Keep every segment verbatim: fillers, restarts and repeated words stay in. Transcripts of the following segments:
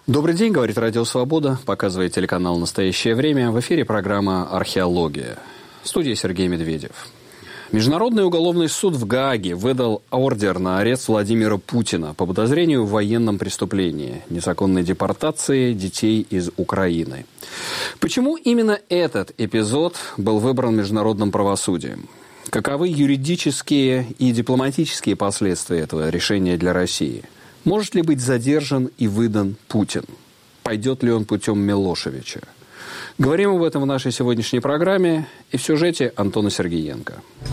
Добрый день, говорит Радио Свобода, показывает телеканал «Настоящее время». В эфире программа «Археология». В студии Сергей Медведев. Международный уголовный суд в Гааге выдал ордер на арест Владимира Путина по подозрению в военном преступлении, незаконной депортации детей из Украины. Почему именно этот эпизод был выбран международным правосудием? Каковы юридические и дипломатические последствия этого решения для России? Может ли быть задержан и выдан Путин? Пойдет ли он путем Милошевича? Говорим об этом в нашей сегодняшней программе и в сюжете Антона Сергеенко.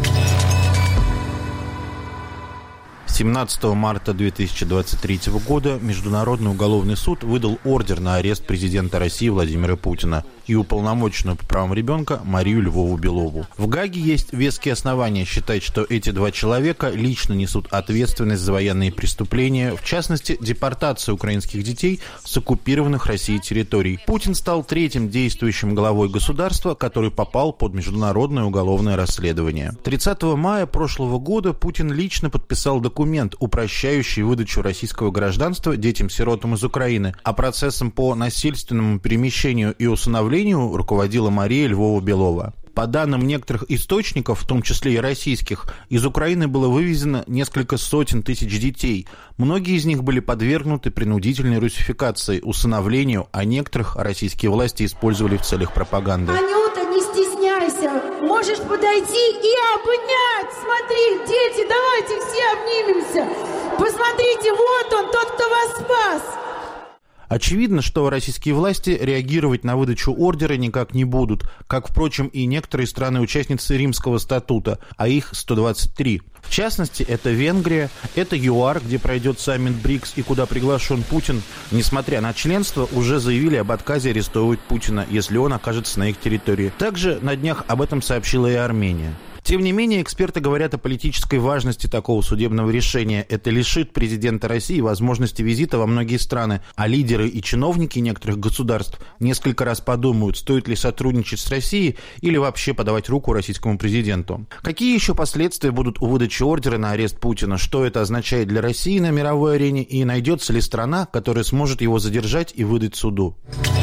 семнадцатого марта две тысячи двадцать третьего года Международный уголовный суд выдал ордер на арест президента России Владимира Путина и уполномоченную по правам ребенка Марию Львову-Белову. В Гааге есть веские основания считать, что эти два человека лично несут ответственность за военные преступления, в частности, депортацию украинских детей с оккупированных Россией территорий. Путин стал третьим действующим главой государства, который попал под международное уголовное расследование. тридцатого мая прошлого года Путин лично подписал документ, упрощающий выдачу российского гражданства детям-сиротам из Украины, а процессом по насильственному перемещению и усыновлению руководила Мария Львова-Белова. По данным некоторых источников, в том числе и российских, из Украины было вывезено несколько сотен тысяч детей. Многие из них были подвергнуты принудительной русификации, усыновлению, а некоторых российские власти использовали в целях пропаганды. Анюта, не стесняйся, можешь подойти и обнять. Смотри, дети, давайте все обнимемся. Посмотрите, вот он, тот, кто вас спас. Очевидно, что российские власти реагировать на выдачу ордера никак не будут, как, впрочем, и некоторые страны-участницы Римского статута, а их сто двадцать три. В частности, это Венгрия, это ЮАР, где пройдет саммит БРИКС и куда приглашен Путин. Несмотря на членство, уже заявили об отказе арестовывать Путина, если он окажется на их территории. Также на днях об этом сообщила и Армения. Тем не менее, эксперты говорят о политической важности такого судебного решения. Это лишит президента России возможности визита во многие страны, а лидеры и чиновники некоторых государств несколько раз подумают, стоит ли сотрудничать с Россией или вообще подавать руку российскому президенту. Какие еще последствия будут у выдачи ордера на арест Путина? Что это означает для России на мировой арене? И найдется ли страна, которая сможет его задержать и выдать суду?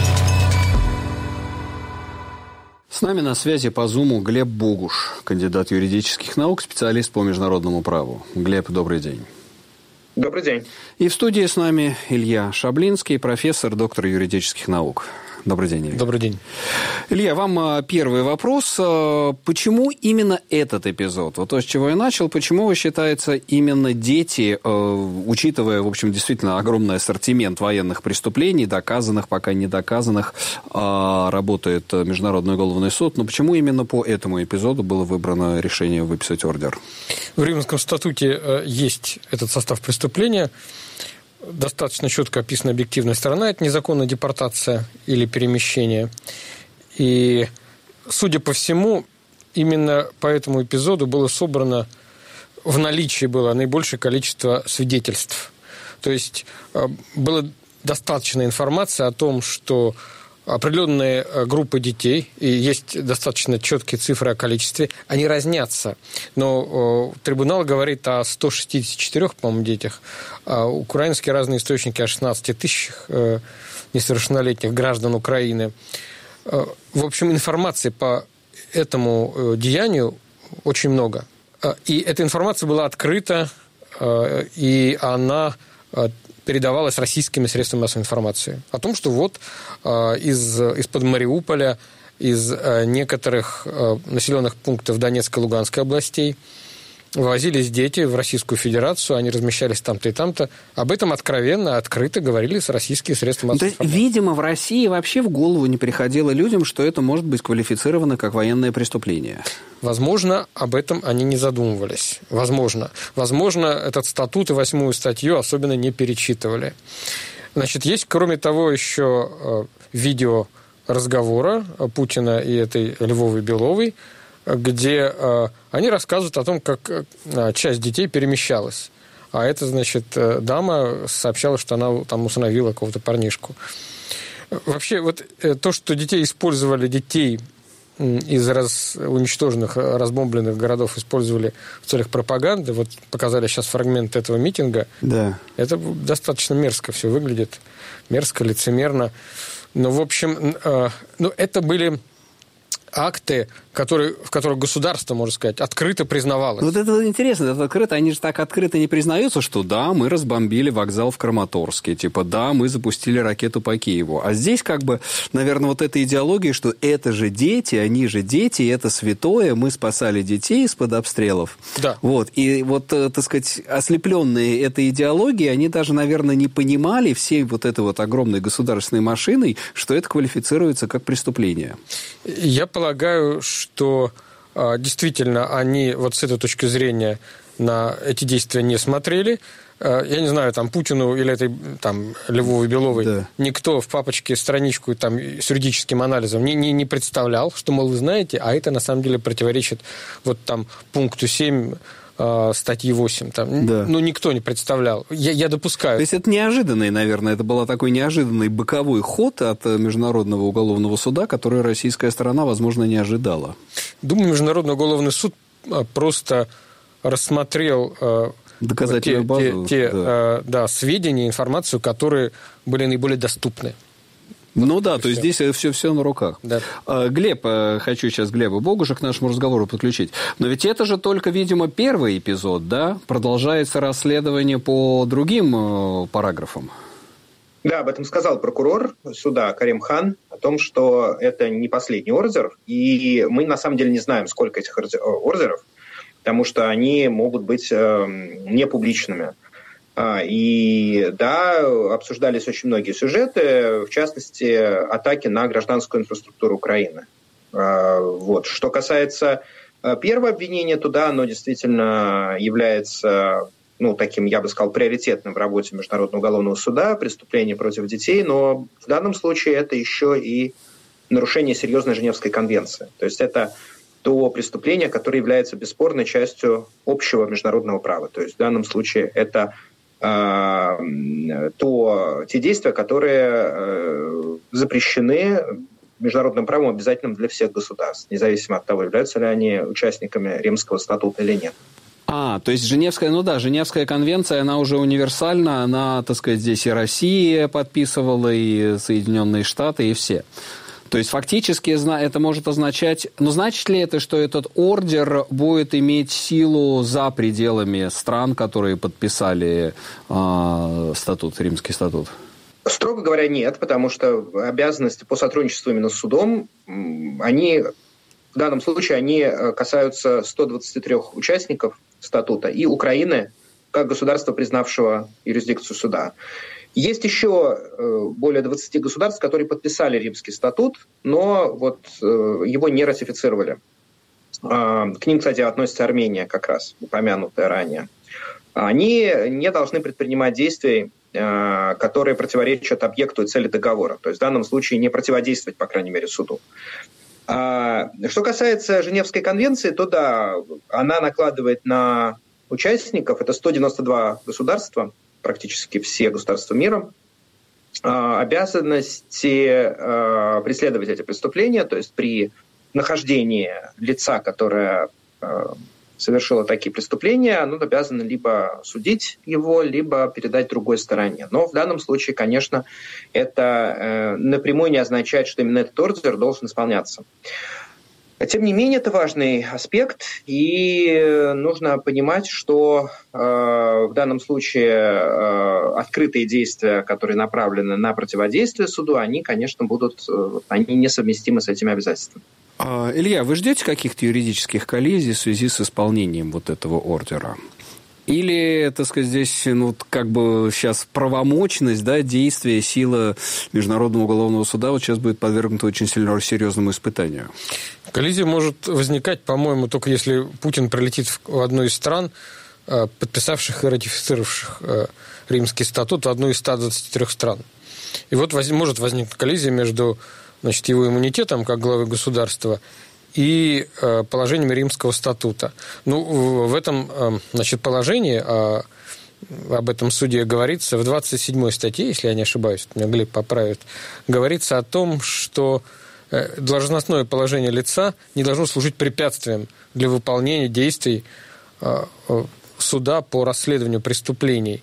С нами на связи по Зуму Глеб Богуш, кандидат юридических наук, специалист по международному праву. Глеб, добрый день. Добрый день. И в студии с нами Илья Шаблинский, профессор, доктор юридических наук. Добрый день, Илья. Добрый день. Илья, вам первый вопрос. Почему именно этот эпизод? Вот то, с чего я начал. Почему вы считаете, именно дети, учитывая, в общем, действительно огромный ассортимент военных преступлений, доказанных, пока не доказанных, работает Международный уголовный суд, но почему именно по этому эпизоду было выбрано решение выписать ордер? В Римском статуте есть этот состав преступления. Достаточно четко описана объективная сторона. Это незаконная депортация или перемещение. И, судя по всему, именно по этому эпизоду было собрано, в наличии было наибольшее количество свидетельств. То есть было достаточно информации о том, что определенные группы детей, и есть достаточно четкие цифры о количестве, они разнятся. Но э, трибунал говорит о ста шестидесяти четырёх, по-моему, детях, а украинские разные источники о шестнадцати тысячах э, несовершеннолетних граждан Украины. Э, в общем, информации по этому э, деянию очень много. Э, и эта информация была открыта, э, и она... Э, передавалось российскими средствами массовой информации. О том, что вот э, из, из-под Мариуполя, из э, некоторых э, населенных пунктов Донецкой и Луганской областей вывозились дети в Российскую Федерацию, они размещались там-то и там-то. Об этом откровенно, открыто говорили российские средства массовой информации. Видимо, в России вообще в голову не приходило людям, что это может быть квалифицировано как военное преступление. Возможно, об этом они не задумывались. Возможно. Возможно, этот статут и восьмую статью особенно не перечитывали. Значит, есть, кроме того, еще видео разговора Путина и этой Львовой-Беловой, где э, они рассказывают о том, как э, часть детей перемещалась. А эта, значит, э, дама сообщала, что она там усыновила какого-то парнишку. Вообще, вот э, то, что детей использовали, детей из раз, уничтоженных, разбомбленных городов использовали в целях пропаганды. Вот показали сейчас фрагмент этого митинга. Да. Это достаточно мерзко все выглядит. Мерзко, лицемерно. Но, в общем, э, ну, это были акты, которые, в которых государство, можно сказать, открыто признавалось. Вот это интересно, это открыто, они же так открыто не признаются, что да, мы разбомбили вокзал в Краматорске, типа да, мы запустили ракету по Киеву. А здесь как бы, наверное, вот эта идеология, что это же дети, они же дети, это святое, мы спасали детей из-под обстрелов. Да. Вот, и вот, так сказать, ослепленные этой идеологией, они даже, наверное, не понимали всей вот этой вот огромной государственной машиной, что это квалифицируется как преступление. Я полагаю, что а, действительно они вот с этой точки зрения на эти действия не смотрели. А, я не знаю, там Путину или этой там Львовой Беловой да. никто в папочке страничку там с юридическим анализом не, не, не представлял, что, мол, вы знаете, а это на самом деле противоречит вот там пункту семь статьи восемь. Там, да. Ну, никто не представлял. Я, я допускаю. То есть это неожиданный, наверное, это был такой неожиданный боковой ход от Международного уголовного суда, который российская сторона, возможно, не ожидала. Думаю, Международный уголовный суд просто рассмотрел доказательную те, базу, те, те да. Да, сведения, информацию, которые были наиболее доступны. Ну да, то есть здесь все, все на руках. Да. Глеб, хочу сейчас Глеба Богуша к нашему разговору подключить. Но ведь это же только, видимо, первый эпизод, да? Продолжается расследование по другим параграфам. Да, об этом сказал прокурор суда Карим Хан, о том, что это не последний ордер, и мы на самом деле не знаем, сколько этих ордеров, потому что они могут быть не публичными. И да, обсуждались очень многие сюжеты, в частности, атаки на гражданскую инфраструктуру Украины. Вот. Что касается первого обвинения, то да, оно действительно является, ну, таким, я бы сказал, приоритетным в работе Международного уголовного суда, преступление против детей, но в данном случае это еще и нарушение серьезной Женевской конвенции. То есть это то преступление, которое является бесспорной частью общего международного права. То есть в данном случае это то, те действия, которые запрещены международным правом, обязательным для всех государств, независимо от того, являются ли они участниками Римского статута или нет. А, то есть Женевская, ну да, Женевская конвенция, она уже универсальна, она, так сказать, здесь и Россия подписывала, и Соединенные Штаты, и все. То есть фактически это может означать... Но значит ли это, что этот ордер будет иметь силу за пределами стран, которые подписали э, статут, Римский статут? Строго говоря, нет, потому что обязанности по сотрудничеству именно с судом, они, в данном случае, они касаются ста двадцати трёх участников статута и Украины, как государства, признавшего юрисдикцию суда. Есть еще более двадцати государств, которые подписали Римский статут, но вот его не ратифицировали. К ним, кстати, относится Армения, как раз упомянутая ранее. Они не должны предпринимать действий, которые противоречат объекту и цели договора. То есть в данном случае не противодействовать, по крайней мере, суду. Что касается Женевской конвенции, то да, она накладывает на участников, это сто девяносто два государства, практически все государства мира, обязанности преследовать эти преступления, то есть при нахождении лица, которое совершило такие преступления, оно обязано либо судить его, либо передать другой стороне. Но в данном случае, конечно, это напрямую не означает, что именно этот ордер должен исполняться. Тем не менее, это важный аспект, и нужно понимать, что э, в данном случае э, открытые действия, которые направлены на противодействие суду, они, конечно, будут, э, они несовместимы с этими обязательствами. А, Илья, вы ждете каких-то юридических коллизий в связи с исполнением вот этого ордера? Или, так сказать, здесь, ну, как бы сейчас правомочность, да, действия, сила Международного уголовного суда вот сейчас будет подвергнута очень сильно серьезному испытанию? Коллизия может возникать, по-моему, только если Путин прилетит в одну из стран, подписавших и ратифицировавших Римский статут, в одну из ста двадцати трёх стран. И вот воз... может возникнуть коллизия между, значит, его иммунитетом как главы государства и э, положениями Римского статута. Ну, в, в этом, э, значит, положении, э, об этом суде говорится, в двадцать седьмой статье, если я не ошибаюсь, меня Глеб поправит, говорится о том, что должностное положение лица не должно служить препятствием для выполнения действий суда по расследованию преступлений.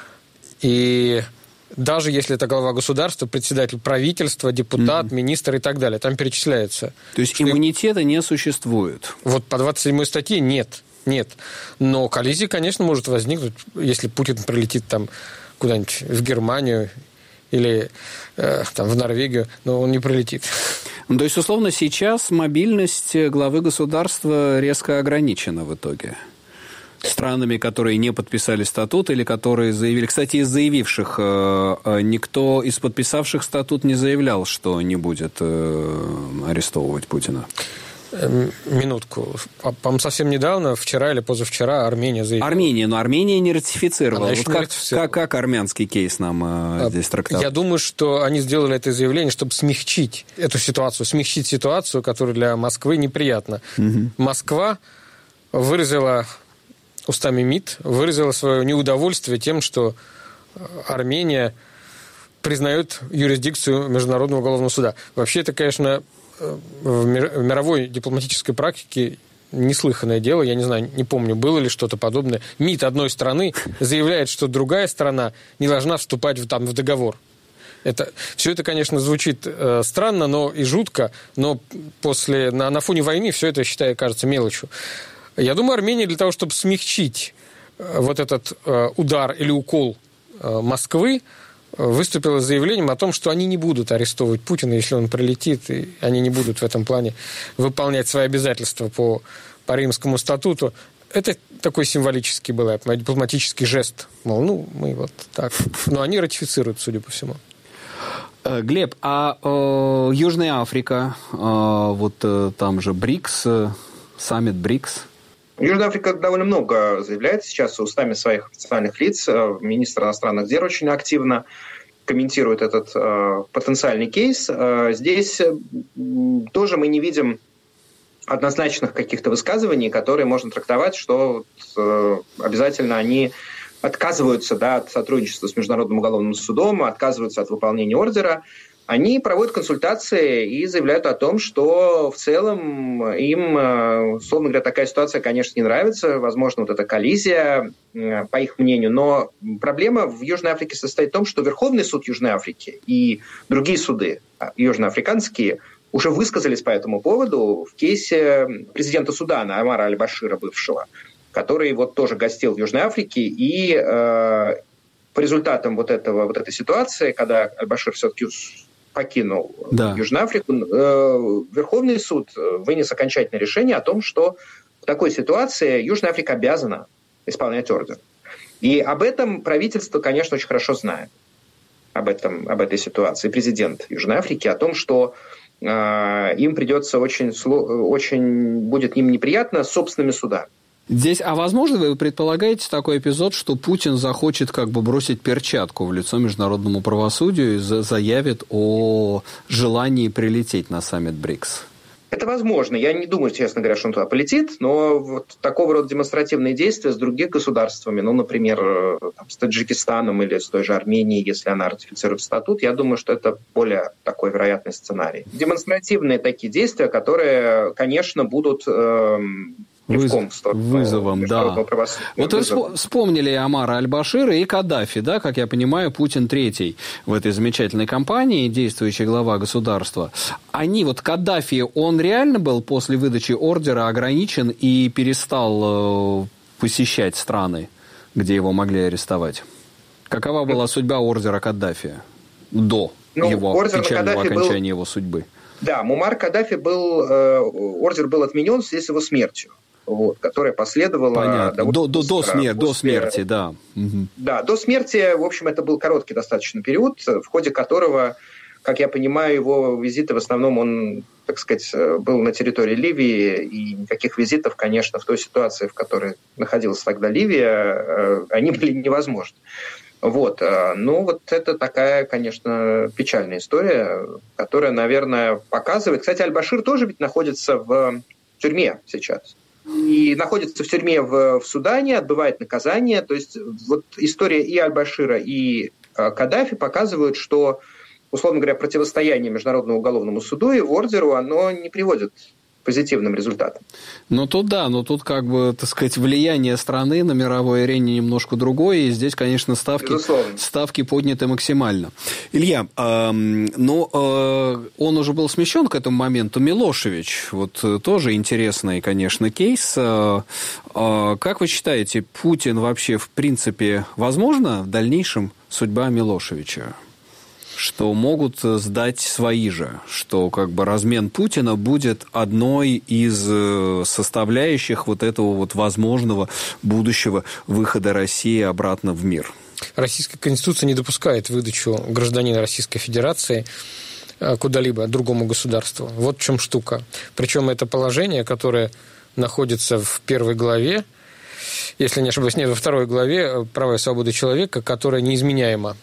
И даже если это глава государства, председатель правительства, депутат, mm-hmm. министр и так далее, там перечисляется. То есть иммунитета их... не существует? Вот по двадцать седьмой статье нет. Нет. Но коллизия, конечно, может возникнуть, если Путин прилетит там куда-нибудь в Германию или э, там, в Норвегию, но он не прилетит. Ну, то есть, условно, сейчас мобильность главы государства резко ограничена в итоге странами, которые не подписали статут или которые заявили... Кстати, из заявивших э, никто из подписавших статут не заявлял, что не будет э, арестовывать Путина. Минутку. По-моему, совсем недавно, вчера или позавчера, Армения заявила. Армения, но Армения не ратифицировала. Вот не как, ратифицировала. Как, как армянский кейс нам э, здесь трактовал? Я думаю, что они сделали это заявление, чтобы смягчить эту ситуацию, смягчить ситуацию, которая для Москвы неприятна. Угу. Москва выразила, устами МИД, выразила свое неудовольствие тем, что Армения признает юрисдикцию Международного уголовного суда. Вообще, это, конечно... в мировой дипломатической практике неслыханное дело, я не знаю, не помню, было ли что-то подобное. МИД одной страны заявляет, что другая страна не должна вступать в, там, в договор. Это, все это, конечно, звучит э, странно, но и жутко, но после, на, на фоне войны все это, считаю, кажется мелочью. Я думаю, Армения для того, чтобы смягчить э, вот этот э, удар или укол э, Москвы, выступила с заявлением о том, что они не будут арестовывать Путина, если он прилетит, и они не будут в этом плане выполнять свои обязательства по, по Римскому статуту. Это такой символический был, дипломатический жест. Мол, ну, мы вот так. Но они ратифицируют, судя по всему. Глеб, а э, Южная Африка, э, вот э, там же БРИКС, э, саммит БРИКС. Южная Африка довольно много заявляет сейчас устами своих официальных лиц. Министр иностранных дел очень активно комментирует этот э, потенциальный кейс. Э, здесь э, тоже мы не видим однозначных каких-то высказываний, которые можно трактовать, что э, обязательно они отказываются, да, от сотрудничества с Международным уголовным судом, отказываются от выполнения ордера. Они проводят консультации и заявляют о том, что в целом им, условно говоря, такая ситуация, конечно, не нравится. Возможно, вот эта коллизия, по их мнению. Но проблема в Южной Африке состоит в том, что Верховный суд Южной Африки и другие суды южноафриканские уже высказались по этому поводу в кейсе президента Судана Омара аль-Башира, бывшего, который вот тоже гостил в Южной Африке. И э, по результатам вот, этого, вот этой ситуации, когда аль-Башир все-таки покинул да. Южную Африку, Верховный суд вынес окончательное решение о том, что в такой ситуации Южная Африка обязана исполнять ордер. И об этом правительство, конечно, очень хорошо знает, об, этом, об этой ситуации. Президент Южной Африки о том, что э, им придется очень, очень будет им неприятно с собственными судами. Здесь, а возможно, вы предполагаете такой эпизод, что Путин захочет как бы бросить перчатку в лицо международному правосудию и заявит о желании прилететь на саммит БРИКС? Это возможно. Я не думаю, честно говоря, что он туда полетит, но вот такого рода демонстративные действия с другими государствами, ну, например, там, с Таджикистаном или с той же Арменией, если она ратифицирует статут, я думаю, что это более такой вероятный сценарий. Демонстративные такие действия, которые, конечно, будут... Эм, Вызов, вызовом, да. Вот вызовом. Вы вспомнили Омара аль-Башира и Каддафи, да, как я понимаю, Путин третий в этой замечательной кампании, действующий глава государства. Они, вот Каддафи, он реально был после выдачи ордера ограничен и перестал э, посещать страны, где его могли арестовать? Какова была судьба ордера Каддафи до ну, его печального окончания был... его судьбы? Да, Муаммар Каддафи был, э, ордер был отменен в связи с его смертью. Вот, которая последовала... Понятно. До, до, до, смер- после... до смерти, да. Угу. Да, до смерти, в общем, это был короткий достаточно период, в ходе которого, как я понимаю, его визиты в основном, он, так сказать, был на территории Ливии, и никаких визитов, конечно, в той ситуации, в которой находилась тогда Ливия, они были невозможны. Вот. Ну, вот это такая, конечно, печальная история, которая, наверное, показывает... Кстати, аль-Башир тоже ведь находится в тюрьме сейчас. И находится в тюрьме в, в Судане, отбывает наказание. То есть вот история и аль-Башира, и э, Каддафи показывают, что условно говоря, противостояние Международному уголовному суду и ордеру, оно не приводит к позитивным результатам. Ну, тут да, но тут, как бы, так сказать, влияние страны на мировой арене немножко другое, и здесь, конечно, ставки, ставки подняты максимально. Илья, э, ну, э, он уже был смещен к этому моменту, Милошевич, вот тоже интересный, конечно, кейс. Э, э, как вы считаете, Путин вообще, в принципе, возможно в дальнейшем судьба Милошевича? Что могут сдать свои же, что как бы размен Путина будет одной из составляющих вот этого вот возможного будущего выхода России обратно в мир. Российская Конституция не допускает выдачу гражданина Российской Федерации куда-либо другому государству. Вот в чем штука. Причем это положение, которое находится в первой главе, если не ошибаюсь, нет, во второй главе «Права и свободы человека», которая неизменяема.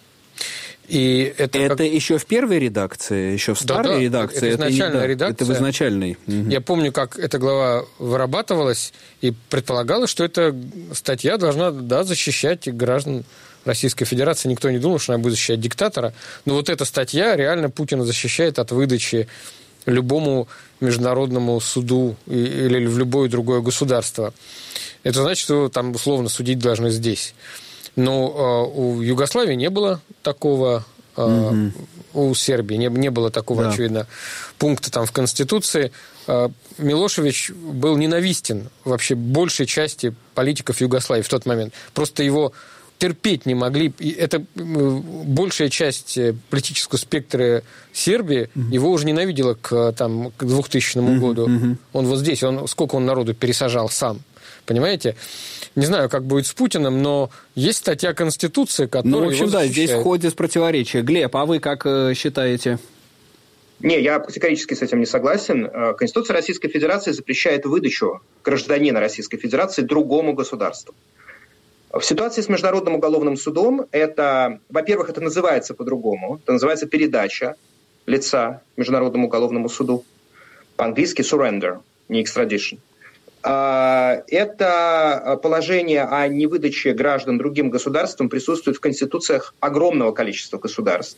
И это это как... еще в первой редакции, еще в старой да, да, редакции? Это изначальная это, редакция. Это в изначальной. Угу. Я помню, как эта глава вырабатывалась, и предполагалось, что эта статья должна да, защищать граждан Российской Федерации. Никто не думал, что она будет защищать диктатора. Но вот эта статья реально Путина защищает от выдачи любому международному суду или в любое другое государство. Это значит, что там условно судить должны здесь. Но э, у Югославии не было такого, э, mm-hmm. у Сербии не, не было такого, да. очевидно, пункта там в Конституции. Э, Милошевич был ненавистен вообще большей части политиков Югославии в тот момент. Просто его терпеть не могли. И это большая часть политического спектра Сербии mm-hmm. его уже ненавидела к, там, к двухтысячному mm-hmm. году. Mm-hmm. Он вот здесь, он, сколько он народу пересажал сам. Понимаете? Не знаю, как будет с Путиным, но есть статья Конституции, которая Ну, в общем, его да, защищает. здесь входит противоречие. Глеб, а вы как э, считаете? Не, я категорически с этим не согласен. Конституция Российской Федерации запрещает выдачу гражданина Российской Федерации другому государству. В ситуации с Международным уголовным судом это, во-первых, это называется по-другому. Это называется передача лица Международному уголовному суду. По-английски surrender, не extradition. Это положение о невыдаче граждан другим государствам присутствует в конституциях огромного количества государств.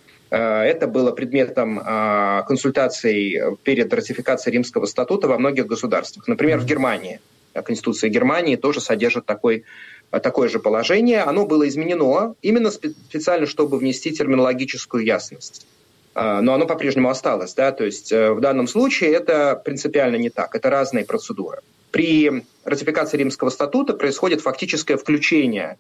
Это было предметом консультаций перед ратификацией Римского статута во многих государствах. Например, в Германии. Конституция Германии тоже содержит такой, такое же положение. Оно было изменено именно специально, чтобы внести терминологическую ясность. Но оно по-прежнему осталось. Да? То есть в данном случае это принципиально не так. Это разные процедуры. При ратификации Римского статута происходит фактическое включение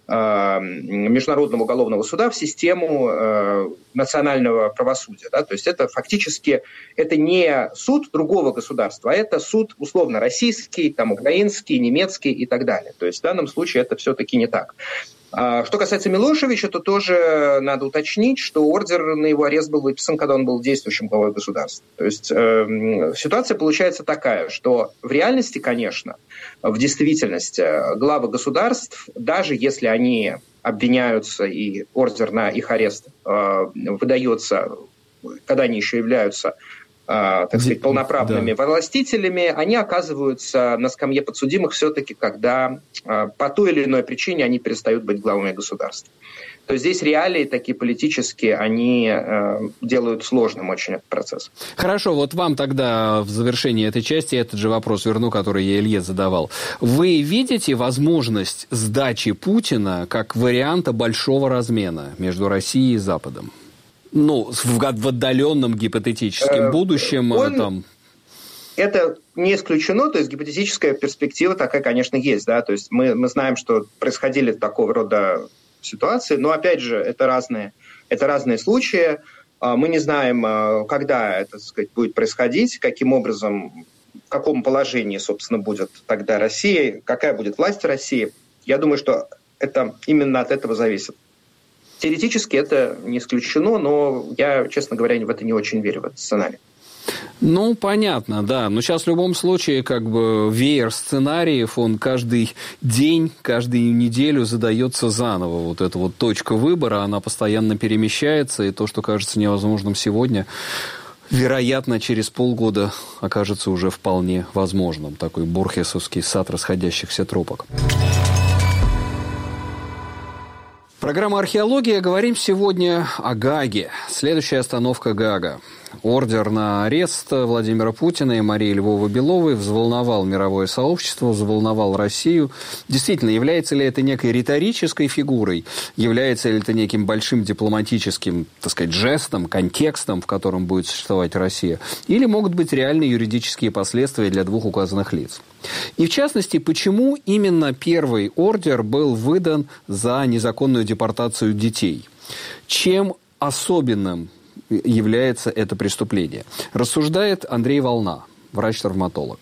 Международного уголовного суда в систему национального правосудия. Да? То есть это фактически это не суд другого государства, а это суд условно российский, там, украинский, немецкий и так далее. То есть в данном случае это все-таки не так. Что касается Милошевича, то тоже надо уточнить, что ордер на его арест был выписан, когда он был действующим главой государства. То есть э, ситуация получается такая, что в реальности, конечно, в действительности главы государств, даже если они обвиняются и ордер на их арест э, выдается, когда они еще являются так сказать, полноправными да. властителями, они оказываются на скамье подсудимых все-таки, когда по той или иной причине они перестают быть главами государства. То есть здесь реалии такие политические, они делают сложным очень этот процесс. Хорошо, вот вам тогда в завершении этой части этот же вопрос верну, который я Илье задавал. Вы видите возможность сдачи Путина как варианта большого размена между Россией и Западом? Ну, в, в отдаленном гипотетическом будущем. Он, там... Это не исключено, то есть гипотетическая перспектива такая, конечно, есть. Да? То есть мы, мы знаем, что происходили такого рода ситуации, но, опять же, это разные, это разные случаи. Мы не знаем, когда это, так сказать, будет происходить, каким образом, в каком положении, собственно, будет тогда Россия, какая будет власть России. Я думаю, что это именно от этого зависит. Теоретически это не исключено, но я, честно говоря, в это не очень верю, в этот сценарий. Ну, понятно, да. Но сейчас в любом случае как бы веер сценариев, он каждый день, каждую неделю задается заново. Вот эта вот точка выбора, она постоянно перемещается, и то, что кажется невозможным сегодня, вероятно, через полгода окажется уже вполне возможным. Такой борхесовский сад расходящихся тропок. Программа «Археология». Говорим сегодня о Гааге. Следующая остановкаГаага. Ордер на арест Владимира Путина и Марии Львовой-Беловой взволновал мировое сообщество, взволновал Россию. Действительно, является ли это некой риторической фигурой? Является ли это неким большим дипломатическим, так сказать, жестом, контекстом, в котором будет существовать Россия? Или могут быть реальные юридические последствия для двух указанных лиц? И, в частности, почему именно первый ордер был выдан за незаконную депортацию детей? Чем особенным является это преступление? Рассуждает Андрей Волна, врач-травматолог.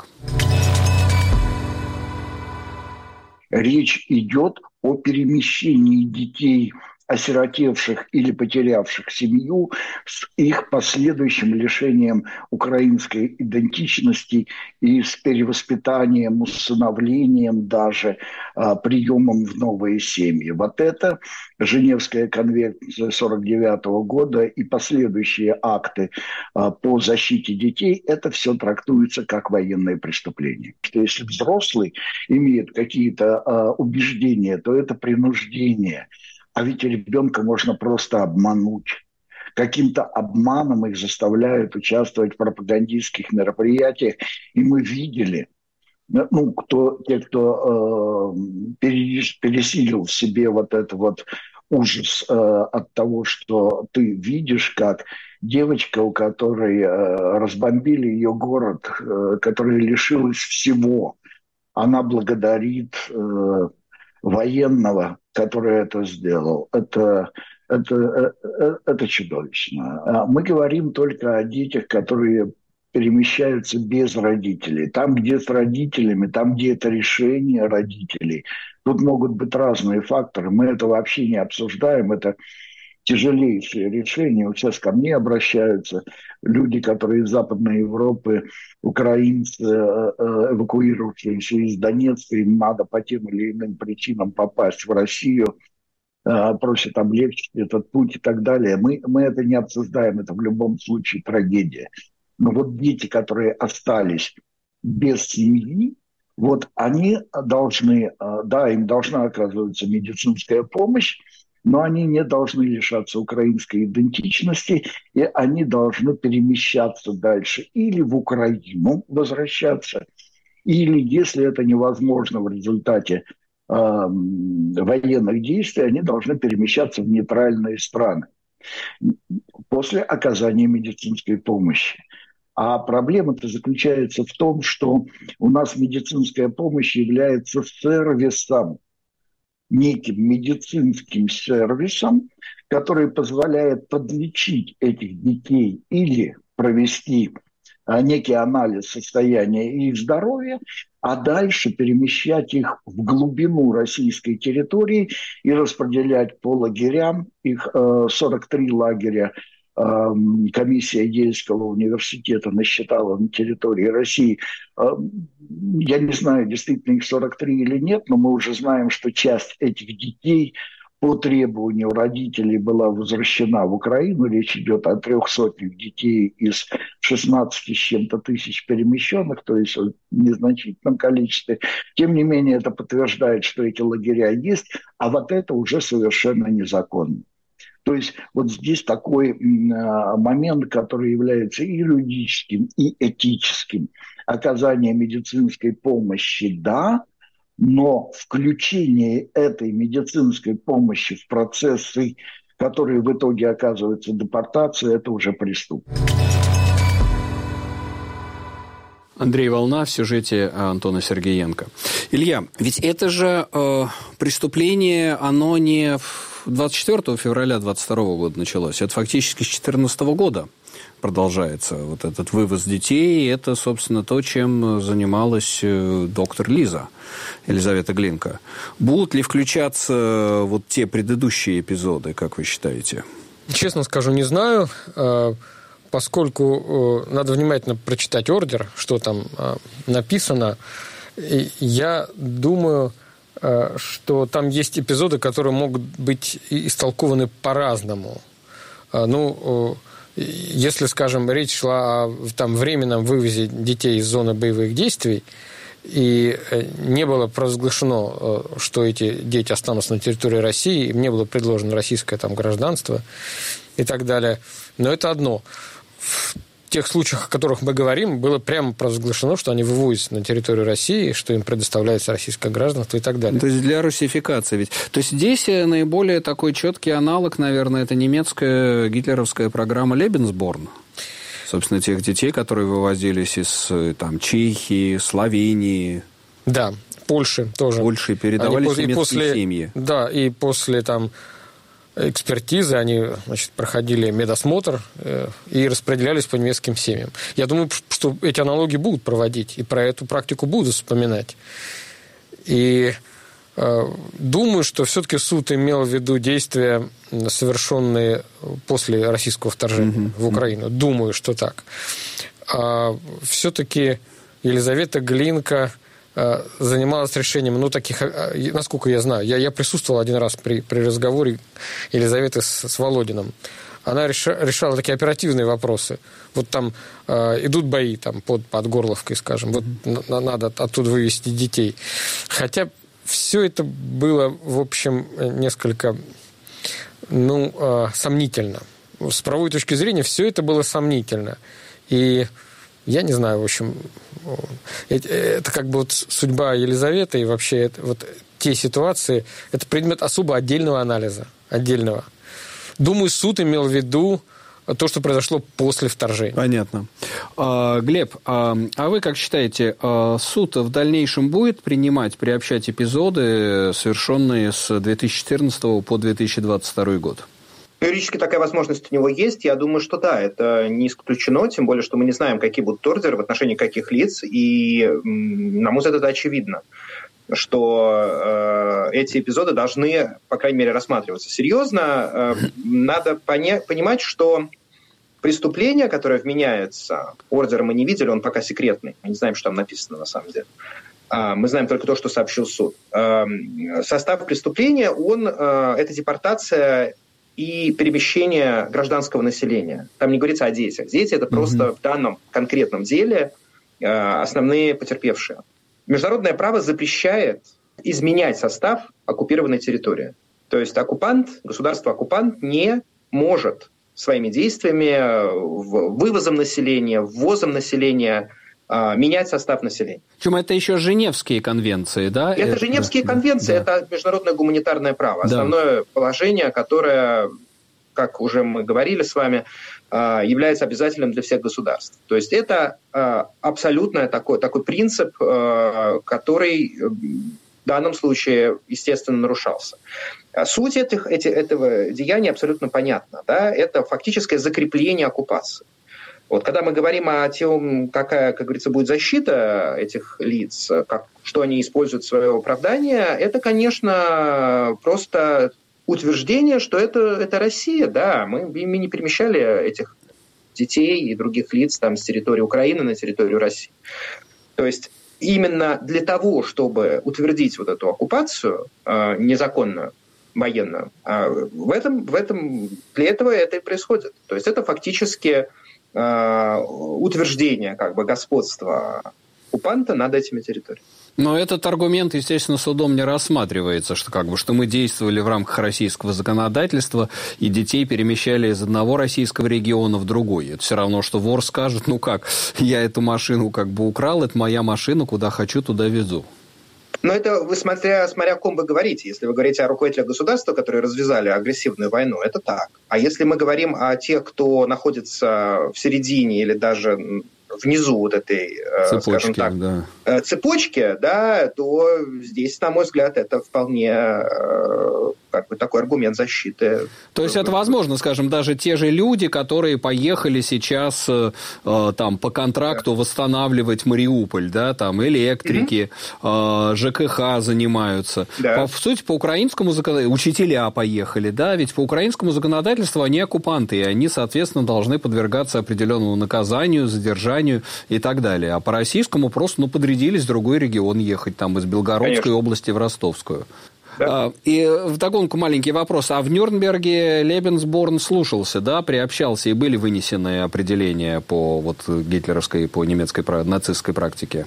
Речь идет о перемещении детей, осиротевших или потерявших семью, с их последующим лишением украинской идентичности и с перевоспитанием, усыновлением, даже а, приемом в новые семьи. Вот это Женевская конвенция сорок девятого года и последующие акты а, по защите детей, это все трактуется как военное преступление. Что если взрослый имеет какие-то а, убеждения, то это принуждение. А ведь ребенка можно просто обмануть. Каким-то обманом их заставляют участвовать в пропагандистских мероприятиях. И мы видели, ну, кто, те, кто э, пересилил в себе вот этот вот ужас э, от того, что ты видишь, как девочка, у которой э, разбомбили ее город, э, которая лишилась всего, она благодарит э, военного, который это сделал. Это, это, это чудовищно. Мы говорим только о детях, которые перемещаются без родителей. Там, где с родителями, там, где это решение родителей. Тут могут быть разные факторы. Мы это вообще не обсуждаем. Это тяжелейшие решения. Вот сейчас ко мне обращаются люди, которые из Западной Европы, украинцы, эвакуировавшиеся из Донецка, им надо по тем или иным причинам попасть в Россию, просят облегчить этот путь и так далее. Мы, мы это не обсуждаем, это в любом случае трагедия. Но вот дети, которые остались без семьи, вот они должны, да, им должна оказываться медицинская помощь, но они не должны лишаться украинской идентичности, и они должны перемещаться дальше или в Украину возвращаться, или, если это невозможно в результате э, военных действий, они должны перемещаться в нейтральные страны после оказания медицинской помощи. А проблема-то заключается в том, что у нас медицинская помощь является сервисом, неким медицинским сервисом, который позволяет подлечить этих детей или провести а, некий анализ состояния их здоровья, а дальше перемещать их в глубину российской территории и распределять по лагерям. Их э, сорок три лагеря э, комиссия Ельского университета насчитала на территории России. Э, Я не знаю, действительно их сорок три или нет, но мы уже знаем, что часть этих детей по требованию родителей была возвращена в Украину. Речь идет о трех сотнях детей из шестнадцати с чем-то тысяч перемещенных, то есть в незначительном количестве. Тем не менее, это подтверждает, что эти лагеря есть, а вот это уже совершенно незаконно. То есть вот здесь такой э, момент, который является и юридическим, и этическим. Оказание медицинской помощи – да, но включение этой медицинской помощи в процессы, которые в итоге оказываются депортацией, это уже преступление. Андрей Волна в сюжете Антона Сергеенко. Илья, ведь это же э, преступление, оно не двадцать четвёртого февраля двадцать второго года началось, это фактически с две тысячи четырнадцатого года продолжается вот этот вывоз детей, и это, собственно, то, чем занималась доктор Лиза, Елизавета Глинка. Будут ли включаться вот те предыдущие эпизоды, как вы считаете? Честно скажу, не знаю, поскольку надо внимательно прочитать ордер, что там написано. Я думаю, что там есть эпизоды, которые могут быть истолкованы по-разному. Ну, если, скажем, речь шла о там, временном вывозе детей из зоны боевых действий, и не было провозглашено, что эти дети останутся на территории России, им не было предложено российское там гражданство и так далее. Но это одно. В тех случаях, о которых мы говорим, было прямо провозглашено, что они вывозятся на территорию России, что им предоставляется российское гражданство и так далее. То есть для русификации ведь. То есть здесь наиболее такой четкий аналог, наверное, это немецкая гитлеровская программа «Лебенсборн». Собственно, тех детей, которые вывозились из там, Чехии, Словении. Да, Польши тоже. Польши передавались в немецкие после, семьи. Да, и после там экспертизы, они, значит, проходили медосмотр э, и распределялись по немецким семьям. Я думаю, что эти аналогии будут проводить, и про эту практику будут вспоминать. И э, думаю, что все-таки суд имел в виду действия, совершенные после российского вторжения mm-hmm. в Украину. Думаю, что так. А все-таки Елизавета Глинка занималась решением, ну, таких, насколько я знаю, я, я присутствовал один раз при, при разговоре Елизаветы с, с Володиным. Она реша, решала такие оперативные вопросы. Вот там э, идут бои там, под, под Горловкой, скажем, вот mm-hmm. надо оттуда вывести детей. Хотя все это было, в общем, несколько, ну, э, сомнительно. С правовой точки зрения все это было сомнительно. И я не знаю, в общем, это, это как бы вот судьба Елизаветы и вообще это, вот те ситуации, это предмет особо отдельного анализа, отдельного. Думаю, суд имел в виду то, что произошло после вторжения. Понятно. А, Глеб, а, а вы как считаете, а суд в дальнейшем будет принимать, приобщать эпизоды, совершенные с две тысячи четырнадцатого по две тысячи двадцать второй год? Юридически такая возможность у него есть. Я думаю, что да, это не исключено, тем более, что мы не знаем, какие будут ордеры в отношении каких лиц, и, на мой взгляд, это очевидно, что э, эти эпизоды должны, по крайней мере, рассматриваться серьезно. Э, надо поня- понимать, что преступление, которое вменяется, ордера мы не видели, он пока секретный, мы не знаем, что там написано на самом деле. Мы знаем только то, что сообщил суд. Состав преступления, он, это депортация и перемещение гражданского населения. Там не говорится о детях. Дети – это просто mm-hmm. в данном конкретном деле основные потерпевшие. Международное право запрещает изменять состав оккупированной территории. То есть оккупант, государство-оккупант не может своими действиями, вывозом населения, ввозом населения менять состав населения. Причем это еще Женевские конвенции, да? Это, это Женевские конвенции, да. Это международное гуманитарное право. Основное да. положение, которое, как уже мы говорили с вами, является обязательным для всех государств. То есть это абсолютно такой, такой принцип, который в данном случае, естественно, нарушался. Суть этих, этих, этого деяния абсолютно понятна. Да? Это фактическое закрепление оккупации. Вот, когда мы говорим о том, какая, как говорится, будет защита этих лиц, как, что они используют в свое оправдание, это, конечно, просто утверждение, что это, это Россия. Да, мы, мы не перемещали этих детей и других лиц там, с территории Украины на территорию России. То есть именно для того, чтобы утвердить вот эту оккупацию э, незаконную, военную, э, в этом, в этом, для этого это и происходит. То есть это фактически утверждение как бы господства оккупанта над этими территориями. Но этот аргумент, естественно, судом не рассматривается, что, как бы, что мы действовали в рамках российского законодательства и детей перемещали из одного российского региона в другой. Это все равно, что вор скажет, ну как, я эту машину как бы украл, это моя машина, куда хочу, туда везу. Но это вы смотря, смотря о ком вы говорите. Если вы говорите о руководителях государства, которые развязали агрессивную войну, это так. А если мы говорим о тех, кто находится в середине или даже внизу вот этой, цепочки, скажем так, да. цепочки, да, то здесь, на мой взгляд, это вполне как бы такой аргумент защиты. То есть это возможно, скажем, даже те же люди, которые поехали сейчас там по контракту да. восстанавливать Мариуполь, да, там электрики, mm-hmm. ЖКХ занимаются. Да. По сути, по украинскому законодательству, учителя поехали, да, ведь по украинскому законодательству они оккупанты, и они, соответственно, должны подвергаться определенному наказанию, задержанию и так далее. А по российскому просто, ну, подрядились в другой регион ехать, там, из Белгородской Конечно. области в Ростовскую. Да. И вдогонку маленький вопрос. А в Нюрнберге Лебенсборн слушался, да, приобщался, и были вынесены определения по вот гитлеровской, по немецкой, нацистской практике?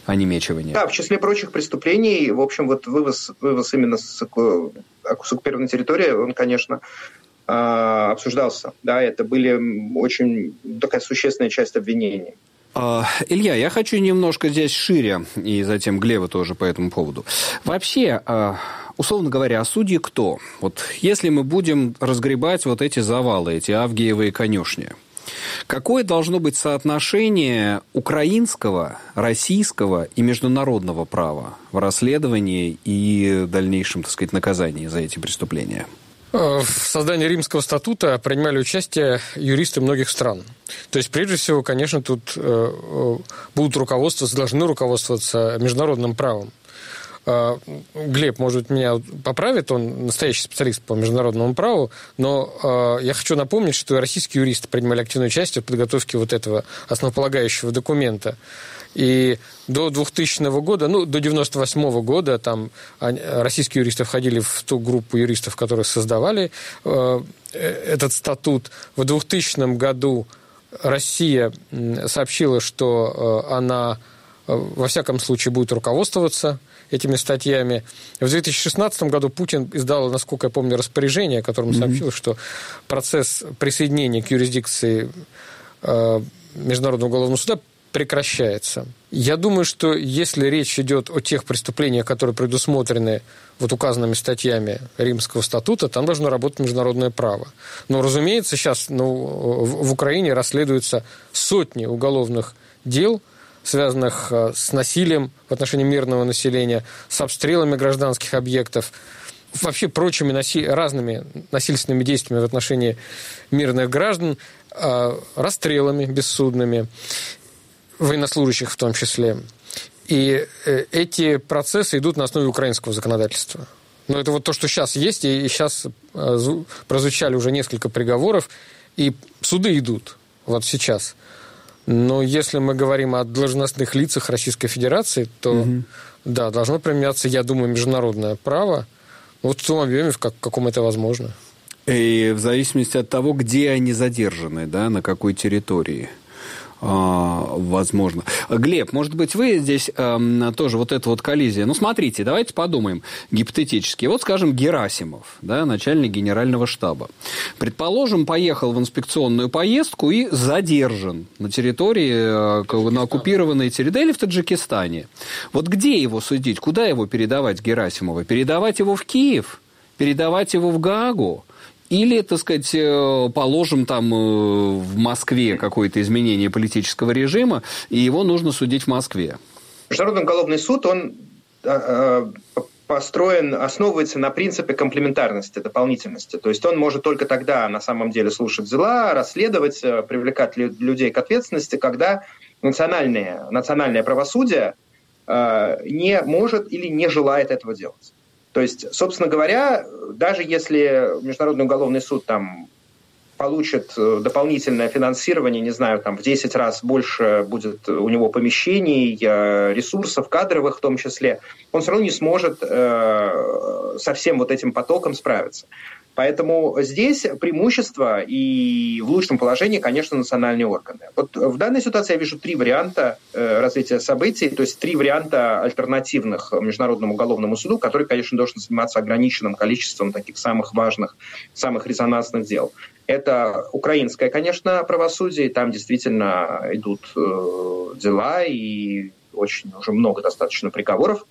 онемечивания. Да, в числе прочих преступлений, в общем, вот вывоз, вывоз именно с оккупированной территории, он, конечно, обсуждался. Да, это были очень такая существенная часть обвинений. Илья, я хочу немножко здесь шире, и затем Глеба тоже по этому поводу. Вообще, условно говоря, а судьи кто? Вот если мы будем разгребать вот эти завалы, эти авгиевые конюшни, какое должно быть соотношение украинского, российского и международного права в расследовании и дальнейшем, так сказать, наказании за эти преступления? В создании Римского статута принимали участие юристы многих стран. То есть, прежде всего, конечно, тут будут руководствоваться, должны руководствоваться международным правом. Глеб, может, меня поправит, он настоящий специалист по международному праву, но я хочу напомнить, что и российские юристы принимали активное участие в подготовке вот этого основополагающего документа. И до двухтысячного года, ну, до девяносто восьмого года там российские юристы входили в ту группу юристов, которые создавали э, этот статут. В двухтысячном году Россия сообщила, что э, она, э, во всяком случае, будет руководствоваться этими статьями. В две тысячи шестнадцатом году Путин издал, насколько я помню, распоряжение, которым сообщил, mm-hmm. что процесс присоединения к юрисдикции э, Международного уголовного суда прекращается. Я думаю, что если речь идет о тех преступлениях, которые предусмотрены вот указанными статьями Римского статута, там должно работать международное право. Но, разумеется, сейчас ну, в Украине расследуются сотни уголовных дел, связанных с насилием в отношении мирного населения, с обстрелами гражданских объектов, вообще прочими наси... разными насильственными действиями в отношении мирных граждан, расстрелами бессудными, военнослужащих в том числе. И эти процессы идут на основе украинского законодательства. Но это вот то, что сейчас есть, и сейчас прозвучали уже несколько приговоров, и суды идут вот сейчас. Но если мы говорим о должностных лицах Российской Федерации, то, угу. да, должно применяться, я думаю, международное право, вот в том объеме, в каком это возможно. И в зависимости от того, где они задержаны, да, на какой территории. Возможно. Глеб, может быть, вы здесь э, тоже вот эта вот коллизия. Ну, смотрите, давайте подумаем гипотетически. Вот, скажем, Герасимов, да, начальник генерального штаба. Предположим, поехал в инспекционную поездку и задержан на территории, э, на оккупированной территории, или в Таджикистане. Вот где его судить? Куда его передавать, Герасимова? Передавать его в Киев? Передавать его в Гаагу? Или, так сказать, положим там в Москве какое-то изменение политического режима, и его нужно судить в Москве? Международный уголовный суд, он построен, основывается на принципе комплементарности, дополнительности. То есть он может только тогда на самом деле слушать дела, расследовать, привлекать людей к ответственности, когда национальное, национальное правосудие не может или не желает этого делать. То есть, собственно говоря, даже если Международный уголовный суд там получит дополнительное финансирование, не знаю, там в десять раз больше будет у него помещений, ресурсов, кадровых в том числе, он все равно не сможет э, со всем вот этим потоком справиться. Поэтому здесь преимущество и в лучшем положении, конечно, национальные органы. Вот в данной ситуации я вижу три варианта э, развития событий, то есть три варианта альтернативных Международному уголовному суду, который, конечно, должен заниматься ограниченным количеством таких самых важных, самых резонансных дел. Это украинское, конечно, правосудие, и там действительно идут э, дела, и очень уже много достаточно приговоров.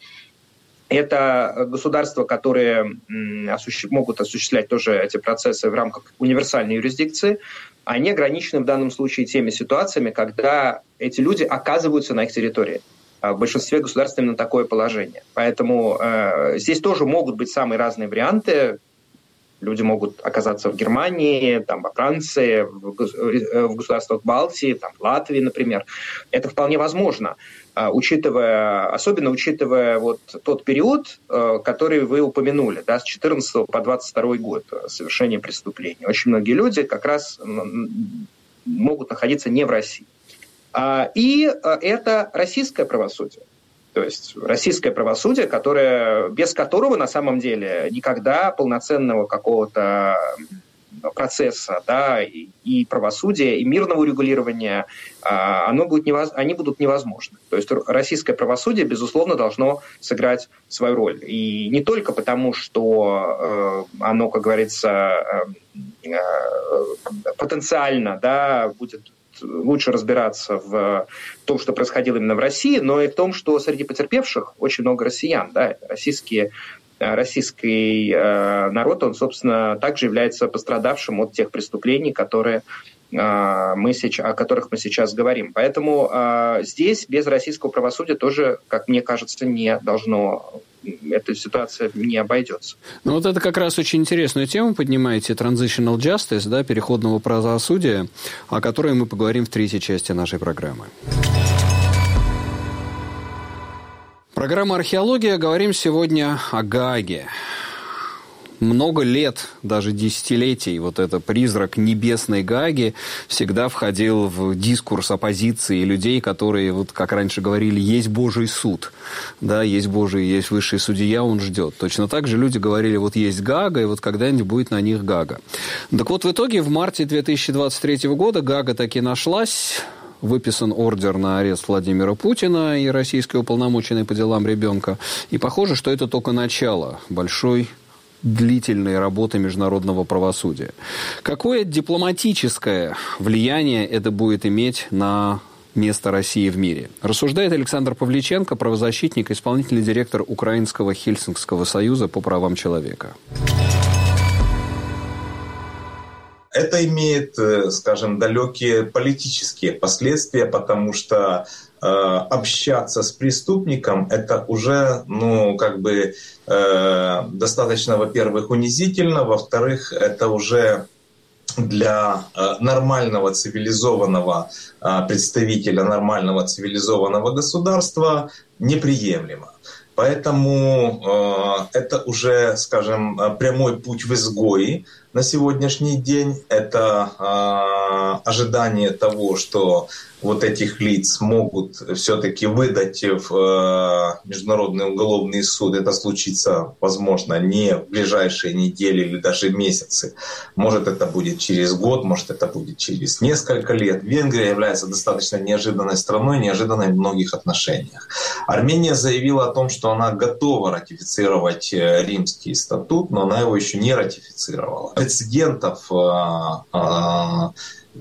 Это государства, которые осуществ... могут осуществлять тоже эти процессы в рамках универсальной юрисдикции. Они ограничены в данном случае теми ситуациями, когда эти люди оказываются на их территории. В большинстве государств именно такое положение. Поэтому э, здесь тоже могут быть самые разные варианты. Люди могут оказаться в Германии, там, во Франции, в, в государствах Балтии, там, в Латвии, например. Это вполне возможно, учитывая, особенно учитывая вот тот период, который вы упомянули, да, с четырнадцатого по двадцать второй год совершения преступлений. Очень многие люди как раз могут находиться не в России. И это российское правосудие. То есть российское правосудие, которое, без которого на самом деле никогда полноценного какого-то процесса, да, и, и правосудия, и мирного урегулирования, оно будет невоз... они будут невозможны. То есть российское правосудие, безусловно, должно сыграть свою роль. И не только потому, что э, оно, как говорится, э, э, потенциально, да, будет лучше разбираться в том, что происходило именно в России, но и в том, что среди потерпевших очень много россиян. Да, российские, российский э, народ, он, собственно, также является пострадавшим от тех преступлений, которые, э, мы сейчас, о которых мы сейчас говорим. Поэтому э, здесь без российского правосудия тоже, как мне кажется, не должно... эта ситуация не обойдется. Ну вот это как раз очень интересную тему поднимаете, transitional justice, да, переходного правосудия, о которой мы поговорим в третьей части нашей программы. Программа «Археология». Говорим сегодня о Гааге. Много лет, даже десятилетий, вот этот призрак небесной Гааги всегда входил в дискурс оппозиции людей, которые, вот как раньше говорили, есть Божий суд. Да, есть Божий, есть высший судья, он ждет. Точно так же люди говорили, вот есть Гаага, и вот когда-нибудь будет на них Гаага. Так вот, в итоге в марте две тысячи двадцать третьего года Гаага таки нашлась. Выписан ордер на арест Владимира Путина и российской уполномоченной по делам ребенка. И похоже, что это только начало большой длительной работы международного правосудия. Какое дипломатическое влияние это будет иметь на место России в мире? Рассуждает Александр Павличенко, правозащитник, исполнительный директор Украинского Хельсинкского союза по правам человека. Это имеет, скажем, далекие политические последствия, потому что э, общаться с преступником – это уже, ну, как бы э, достаточно, во-первых, унизительно, во-вторых, это уже для э, нормального цивилизованного э, представителя нормального цивилизованного государства неприемлемо. Поэтому э, это уже, скажем, прямой путь в изгои на сегодняшний день. Это э, ожидание того, что вот этих лиц могут все-таки выдать в э, Международный уголовный суд. Это случится, возможно, не в ближайшие недели или даже месяцы. Может, это будет через год, может, это будет через несколько лет. Венгрия является достаточно неожиданной страной, неожиданной в многих отношениях. Армения заявила о том, что она готова ратифицировать Римский статут, но она его еще не ратифицировала. Прецедентов э, э,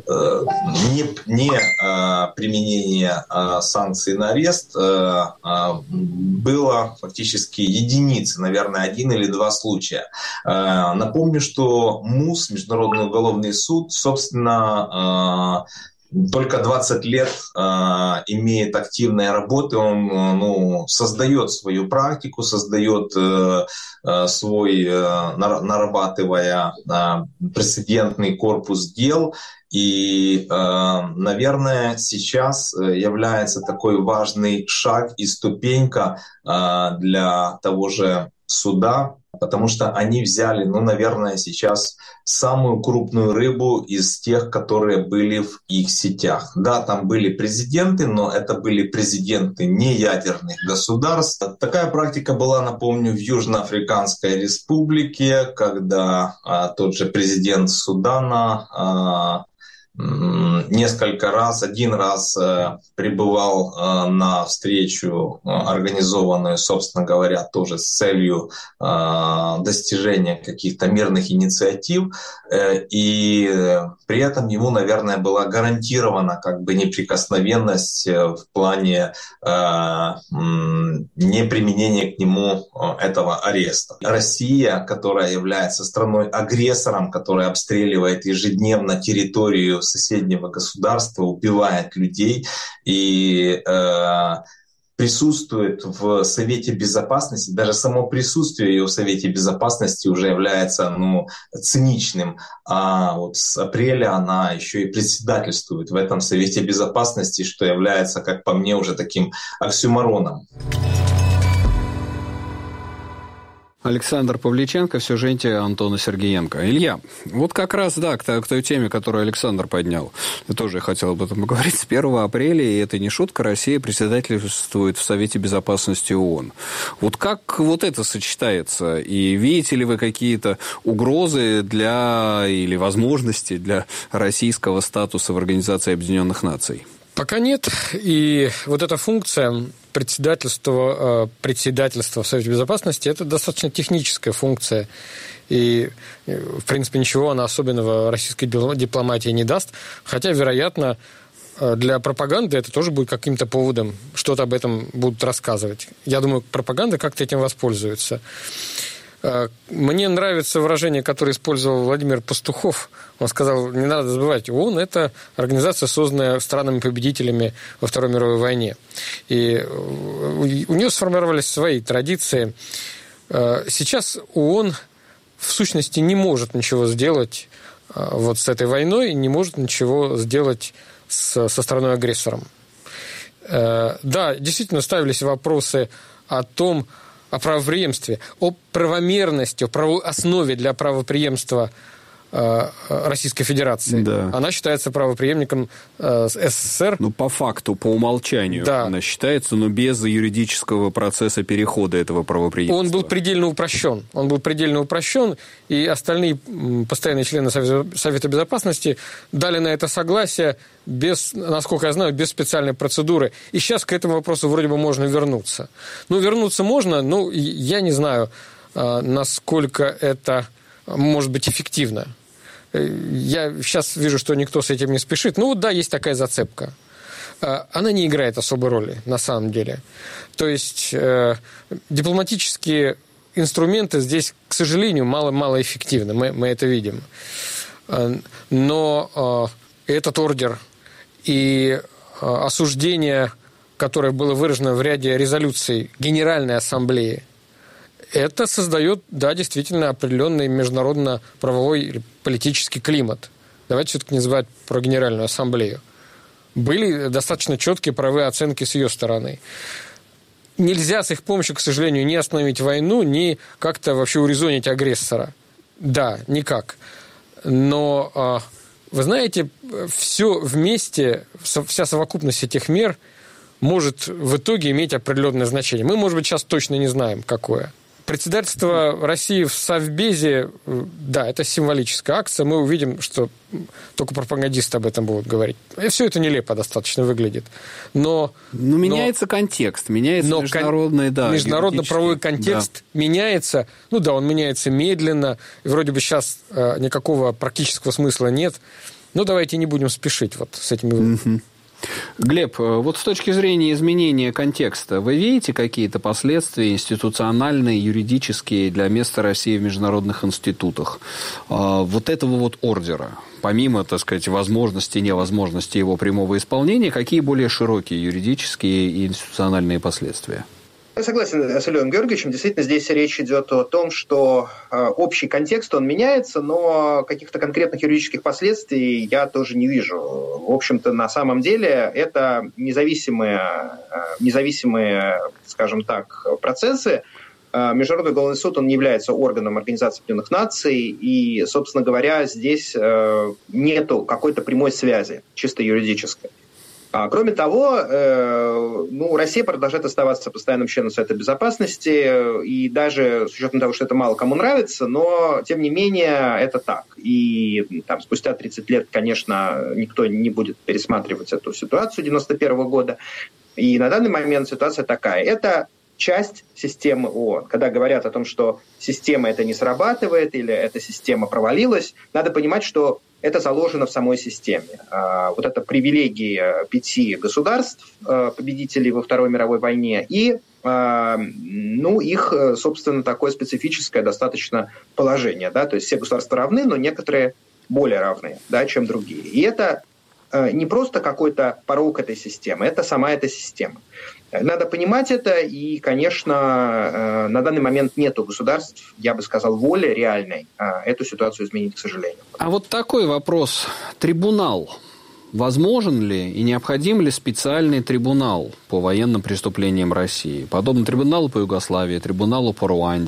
Не, не а, применение а, санкций на арест а, а, было фактически единицы, наверное, один или два случая. А, напомню, что МУС, Международный уголовный суд, собственно, а, только двадцать лет э, имеет активной работы, он ну, создает свою практику, создает э, э, свой, э, нарабатывая э, прецедентный корпус дел. И, э, наверное, сейчас является такой важный шаг и ступенька э, для того же суда, потому что они взяли, ну, наверное, сейчас самую крупную рыбу из тех, которые были в их сетях. Да, там были президенты, но это были президенты неядерных государств. Такая практика была, напомню, в Южноафриканской республике, когда а, тот же президент Судана а, несколько раз, один раз э, прибывал э, на встречу, э, организованную, собственно говоря, тоже с целью э, достижения каких-то мирных инициатив. Э, и э, при этом ему, наверное, была гарантирована как бы неприкосновенность э, в плане э, э, неприменения к нему э, этого ареста. Россия, которая является страной-агрессором, которая обстреливает ежедневно территорию соседнего государства, убивает людей и э, присутствует в Совете Безопасности, даже само присутствие ее в Совете Безопасности уже является ну, циничным. А вот с апреля она еще и председательствует в этом Совете Безопасности, что является, как по мне, уже таким оксюмороном. Александр Павличенко в сюжете Антона Сергеенко. Илья, вот как раз, да, к той, к той теме, которую Александр поднял. Я тоже хотел об этом поговорить. С первого апреля, и это не шутка, Россия председательствует в Совете Безопасности ООН. Вот как вот это сочетается? И видите ли вы какие-то угрозы для или возможности для российского статуса в Организации Объединенных Наций? Пока нет. И вот эта функция председательства, председательства в Совете Безопасности – это достаточно техническая функция. И, в принципе, ничего она особенного российской дипломатии не даст. Хотя, вероятно, для пропаганды это тоже будет каким-то поводом. Что-то об этом будут рассказывать. Я думаю, пропаганда как-то этим воспользуется. Мне нравится выражение, которое использовал Владимир Пастухов. Он сказал, не надо забывать, ООН – это организация, созданная странами-победителями во Второй мировой войне. И у нее сформировались свои традиции. Сейчас ООН в сущности не может ничего сделать вот с этой войной, не может ничего сделать с, со страной-агрессором. Да, действительно ставились вопросы о том, о правопреемстве, о правомерности, о правовой основе для правопреемства э, Российской Федерации. Да. Она считается правопреемником э, СССР. Ну, по факту, по умолчанию да. она считается, но без юридического процесса перехода этого правопреемства. Он был предельно упрощен. Он был предельно упрощен, и остальные постоянные члены Совета, Совета Безопасности дали на это согласие без, насколько я знаю, без специальной процедуры. И сейчас к этому вопросу вроде бы можно вернуться. Ну, вернуться можно, но я не знаю, насколько это может быть эффективно. Я сейчас вижу, что никто с этим не спешит. Ну, да, есть такая зацепка. Она не играет особой роли, на самом деле. То есть, дипломатические инструменты здесь, к сожалению, мало-мало эффективны. Мы, мы это видим. Но этот ордер и осуждение, которое было выражено в ряде резолюций Генеральной Ассамблеи, это создает, да, действительно определенный международно-правовой или политический климат. Давайте все-таки не забывать про Генеральную Ассамблею. Были достаточно четкие правовые оценки с ее стороны. Нельзя с их помощью, к сожалению, ни остановить войну, ни как-то вообще урезонить агрессора. Да, никак. Но... Вы знаете, все вместе, вся совокупность этих мер может в итоге иметь определенное значение. Мы, может быть, сейчас точно не знаем, какое. Председательство России в Совбезе, да, это символическая акция. Мы увидим, что только пропагандисты об этом будут говорить. И все это нелепо достаточно выглядит. Но, но меняется но, контекст, меняется но международный, да, международно-правовой контекст да. меняется. Ну да, он меняется медленно. И вроде бы сейчас э, никакого практического смысла нет. Но давайте не будем спешить вот с этими... Mm-hmm. Глеб, вот с точки зрения изменения контекста, вы видите какие-то последствия институциональные, юридические для места России в международных институтах вот этого вот ордера? Помимо, так сказать, возможности, невозможности его прямого исполнения, какие более широкие юридические и институциональные последствия? Я согласен с Ильей Георгиевичем. Действительно, здесь речь идет о том, что общий контекст, он меняется, но каких-то конкретных юридических последствий я тоже не вижу. В общем-то, на самом деле, это независимые, независимые, скажем так, процессы. Международный уголовный суд, он не является органом Организации Объединенных Наций, и, собственно говоря, здесь нету какой-то прямой связи, чисто юридической. А, кроме того, э, ну, Россия продолжает оставаться постоянным членом Совета Безопасности, и даже с учетом того, что это мало кому нравится, но, тем не менее, это так. И там, спустя тридцать лет, конечно, никто не будет пересматривать эту ситуацию девяносто первого года. И на данный момент ситуация такая. Это часть системы ООН. Когда говорят о том, что система это не срабатывает или эта система провалилась, надо понимать, что это заложено в самой системе. Вот это привилегии пяти государств, победителей во Второй мировой войне, и ну, их, собственно, такое специфическое достаточно положение. Да? То есть все государства равны, но некоторые более равны, да, чем другие. И это не просто какой-то порог этой системы, это сама эта система. Надо понимать это, и, конечно, на данный момент нет у государств, я бы сказал, воли реальной эту ситуацию изменить, к сожалению. А вот такой вопрос. Трибунал. Возможен ли и необходим ли специальный трибунал по военным преступлениям России? Подобно трибуналу по Югославии, трибуналу по Руанде.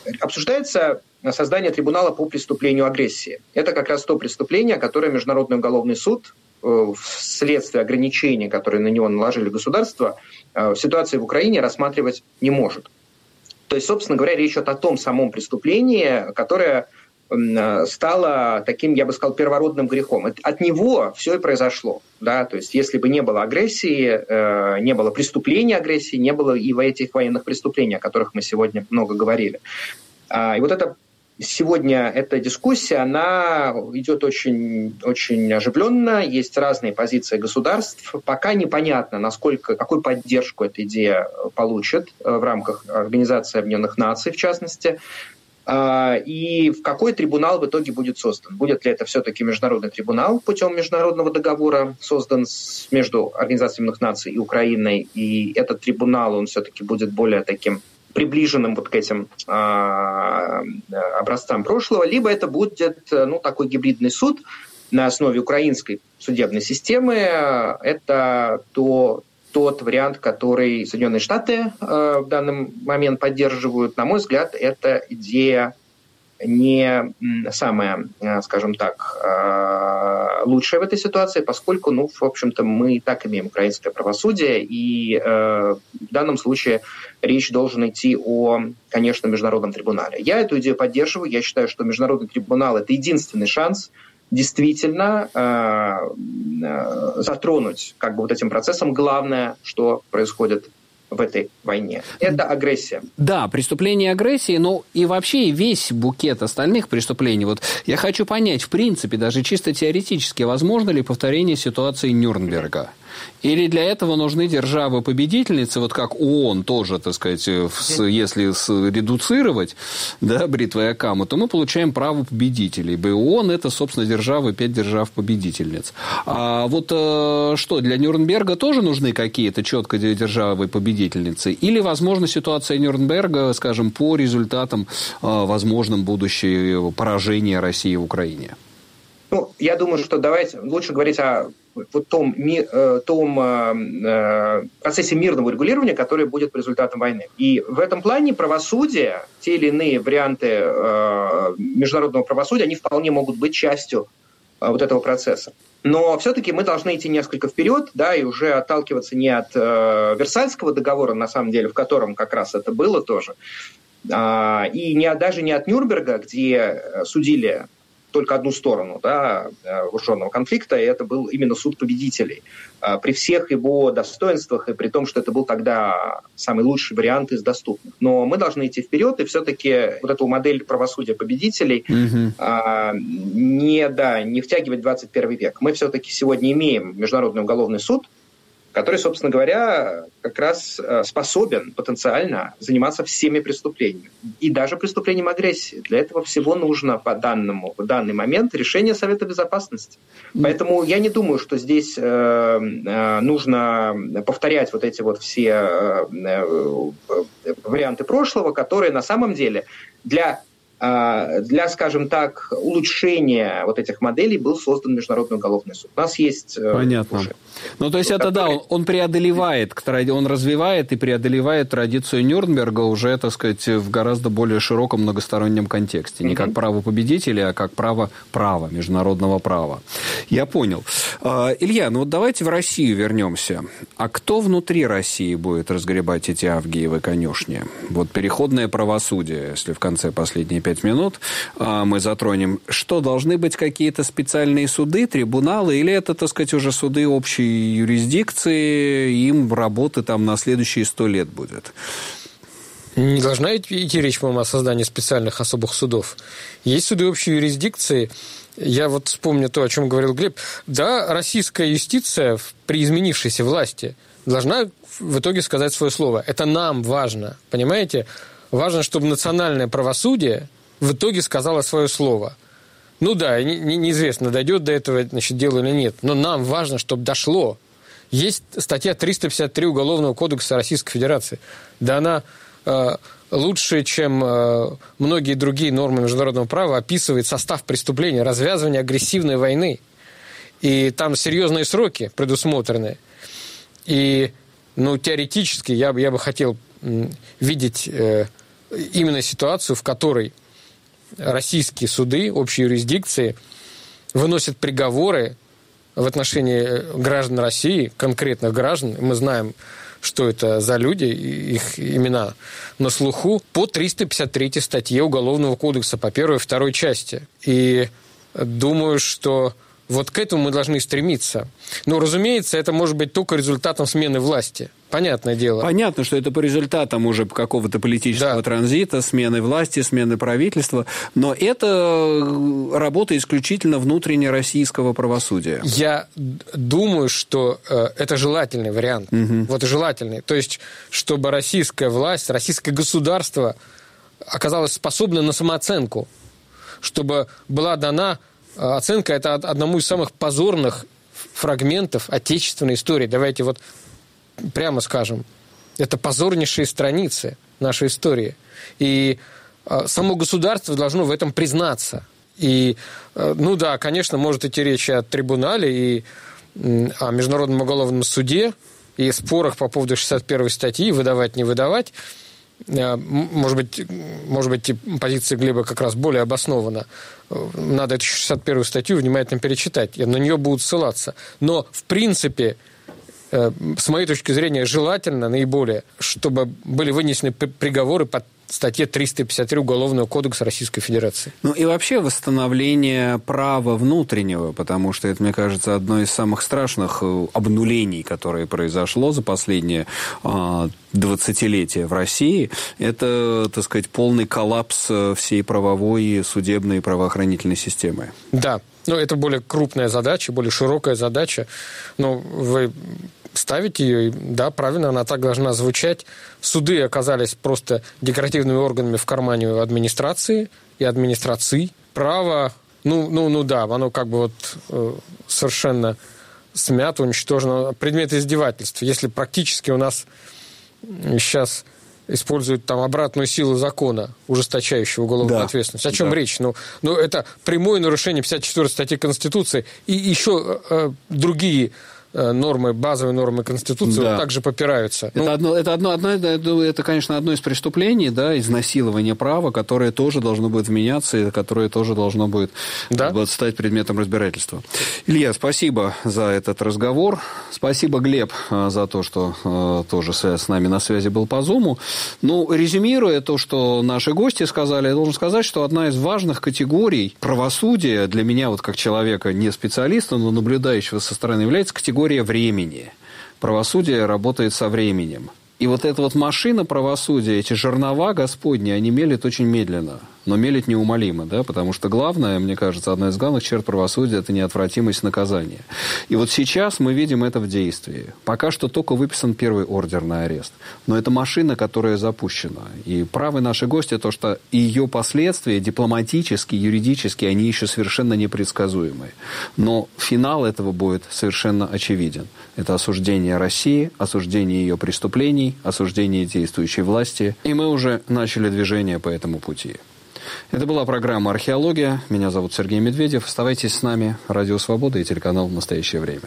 обсуждается создание трибунала по преступлению агрессии. Это как раз то преступление, которое Международный уголовный суд вследствие ограничений, которые на него наложили государства, в ситуации в Украине рассматривать не может. То есть, собственно говоря, речь идет о том самом преступлении, которое стало таким, я бы сказал, первородным грехом. От него все и произошло. Да? То есть, если бы не было агрессии, не было преступления агрессии, не было и этих военных преступлений, о которых мы сегодня много говорили. И вот это сегодня эта дискуссия, она идет очень, очень оживленно, есть разные позиции государств. Пока непонятно, насколько, какую поддержку эта идея получит в рамках Организации Объединенных Наций, в частности, и в какой трибунал в итоге будет создан. Будет ли это все-таки международный трибунал путем международного договора, создан между Организацией Объединенных Наций и Украиной, и этот трибунал, он все-таки будет более таким приближенным вот к этим а, образцам прошлого, либо это будет ну, такой гибридный суд на основе украинской судебной системы. Это то, тот вариант, который Соединенные Штаты а, в данный момент поддерживают. На мой взгляд, эта идея не самая, скажем так, лучшая в этой ситуации, поскольку, ну, в общем-то, мы и так имеем украинское правосудие, и в данном случае речь должна идти о, конечно, международном трибунале. Я эту идею поддерживаю, я считаю, что международный трибунал – это единственный шанс действительно затронуть как бы вот этим процессом главное, что происходит в этой войне. Это агрессия. Да, преступление агрессии, но и вообще весь букет остальных преступлений. Вот я хочу понять, в принципе, даже чисто теоретически, возможно ли повторение ситуации Нюрнберга? Или для этого нужны державы-победительницы, вот как ООН тоже, так сказать, если редуцировать, да, бритвой Акама, то мы получаем право победителей. И ООН – это, собственно, державы, пять держав-победительниц. А вот что, для Нюрнберга тоже нужны какие-то четко державы-победительницы? Или, возможно, ситуация Нюрнберга, скажем, по результатам возможным будущего поражения России в Украине? Ну, я думаю, что давайте лучше говорить о вот том, том э, процессе мирного регулирования, который будет результатом войны. И в этом плане правосудие, те или иные варианты э, международного правосудия, они вполне могут быть частью э, вот этого процесса. Но все-таки мы должны идти несколько вперед, да, и уже отталкиваться не от э, Версальского договора, на самом деле, в котором как раз это было тоже, э, и не, даже не от Нюрнберга, где судили только одну сторону, да, вооруженного конфликта, и это был именно суд победителей. При всех его достоинствах и при том, что это был тогда самый лучший вариант из доступных. Но мы должны идти вперед, и все-таки вот эту модель правосудия победителей mm-hmm. а, не, да, не втягивать в двадцать первый век. Мы все-таки сегодня имеем Международный уголовный суд, который, собственно говоря, как раз способен потенциально заниматься всеми преступлениями. И даже преступлением агрессии. Для этого всего нужно по данному, в данный момент решение Совета Безопасности. Поэтому я не думаю, что здесь э, э, нужно повторять вот эти вот все э, э, варианты прошлого, которые на самом деле для... Для, скажем так, улучшения вот этих моделей был создан Международный уголовный суд. У нас есть... Понятно. Уже, ну, то есть это, который... да, он, он преодолевает, он развивает и преодолевает традицию Нюрнберга уже, так сказать, в гораздо более широком многостороннем контексте. Не mm-hmm. как право победителя, а как право права, международного права. Я понял. Илья, ну вот давайте в Россию вернемся. А кто внутри России будет разгребать эти авгиевы конюшни? Вот переходное правосудие, если в конце последней пять минут мы затронем. Что, должны быть какие-то специальные суды, трибуналы, или это, так сказать, уже суды общей юрисдикции, им работы там на следующие сто лет будет? Не должна идти речь, по-моему, о создании специальных особых судов. Есть суды общей юрисдикции. Я вот вспомню то, о чем говорил Глеб. Да, российская юстиция при изменившейся власти должна в итоге сказать свое слово. Это нам важно, понимаете? Важно, чтобы национальное правосудие в итоге сказало свое слово. Ну да, не, не, неизвестно, дойдет до этого, значит, дело или нет. Но нам важно, чтобы дошло. Есть статья триста пятьдесят три Уголовного кодекса Российской Федерации. Да она э, лучше, чем э, многие другие нормы международного права, описывает состав преступления, развязывание агрессивной войны. И там серьезные сроки предусмотрены. И, ну, теоретически я, я бы хотел видеть э, именно ситуацию, в которой российские суды общей юрисдикции выносят приговоры в отношении граждан России, конкретных граждан. Мы знаем, что это за люди, их имена на слуху, по триста пятьдесят третьей статье Уголовного кодекса, по первой и второй части. И думаю, что вот к этому мы должны стремиться. Но, разумеется, это может быть только результатом смены власти. Понятное дело. Понятно, что это по результатам уже какого-то политического да. транзита, смены власти, смены правительства. Но это работа исключительно внутренне российского правосудия. Я думаю, что э, это желательный вариант. Угу. Вот желательный. То есть, чтобы российская власть, российское государство оказалось способно на самооценку. Чтобы была дана оценка, это одному из самых позорных фрагментов отечественной истории. Давайте вот прямо скажем, это позорнейшие страницы нашей истории. И само государство должно в этом признаться. И, ну да, конечно, может идти речь о трибунале и о Международном уголовном суде, и спорах по поводу шестьдесят первой статьи, выдавать, не выдавать. Может быть, может быть, позиция Глеба как раз более обоснована. Надо эту шестьдесят первую статью внимательно перечитать. На нее будут ссылаться. Но, в принципе, с моей точки зрения, желательно наиболее, чтобы были вынесены приговоры по статье триста пятьдесят три Уголовного кодекса Российской Федерации. Ну и вообще восстановление права внутреннего, потому что это, мне кажется, одно из самых страшных обнулений, которое произошло за последние э, двадцатилетия в России. Это, так сказать, полный коллапс всей правовой, судебной и правоохранительной системы. Да, но это более крупная задача, более широкая задача. Но вы ставить ее, и, да, правильно, она так должна звучать. Суды оказались просто декоративными органами в кармане администрации и администрации. Право, ну, ну, ну да, оно как бы вот э, совершенно смято, уничтожено. Предмет издевательств. Если практически у нас сейчас используют там обратную силу закона, ужесточающего уголовную да. ответственность. О чем да. речь? Ну, ну, это прямое нарушение пятьдесят четвёртой статьи Конституции и еще э, другие нормы, базовые нормы Конституции да. вот также попираются. Это, ну, одно, это, одно, одно, это, конечно, одно из преступлений, да, изнасилование права, которое тоже должно будет вменяться, и которое тоже должно будет да? стать предметом разбирательства. Илья, спасибо за этот разговор. Спасибо, Глеб, за то, что э, тоже с нами на связи был по Зуму. Ну, резюмируя то, что наши гости сказали, я должен сказать, что одна из важных категорий правосудия для меня, вот как человека не специалиста, но наблюдающего со стороны, является категория времени. Правосудие работает со временем. И вот эта вот машина правосудия, эти жернова Господни, они мелят очень медленно, но мелят неумолимо, да, потому что главное, мне кажется, одна из главных черт правосудия – это неотвратимость наказания. И вот сейчас мы видим это в действии. Пока что только выписан первый ордер на арест, но это машина, которая запущена. И правы наши гости, то, что ее последствия дипломатически, юридически, они еще совершенно непредсказуемы. Но финал этого будет совершенно очевиден. Это осуждение России, осуждение ее преступлений, осуждение действующей власти. И мы уже начали движение по этому пути. Это была программа «Археология». Меня зовут Сергей Медведев. Оставайтесь с нами. Радио Свобода и телеканал «Настоящее время».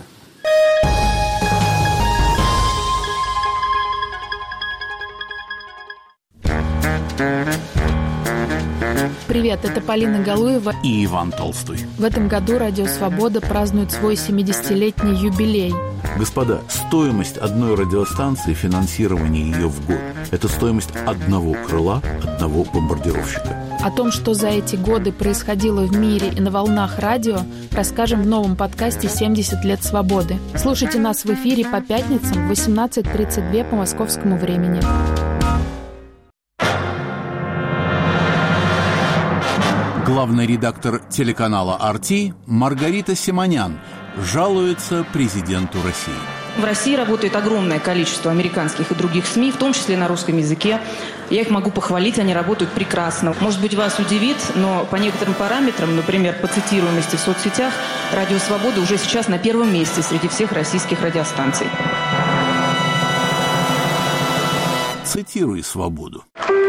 Привет, это Полина Галуева и Иван Толстой. В этом году Радио Свобода празднует свой семидесятилетний юбилей. Господа, стоимость одной радиостанции, финансирование ее в год – это стоимость одного крыла, одного бомбардировщика. О том, что за эти годы происходило в мире и на волнах радио, расскажем в новом подкасте «семьдесят лет свободы». Слушайте нас в эфире по пятницам в восемнадцать тридцать два по московскому времени. Главный редактор телеканала ар ти Маргарита Симонян жалуется президенту России. В России работает огромное количество американских и других СМИ, в том числе на русском языке. Я их могу похвалить, они работают прекрасно. Может быть, вас удивит, но по некоторым параметрам, например, по цитируемости в соцсетях, Радио Свобода уже сейчас на первом месте среди всех российских радиостанций. Цитируй свободу.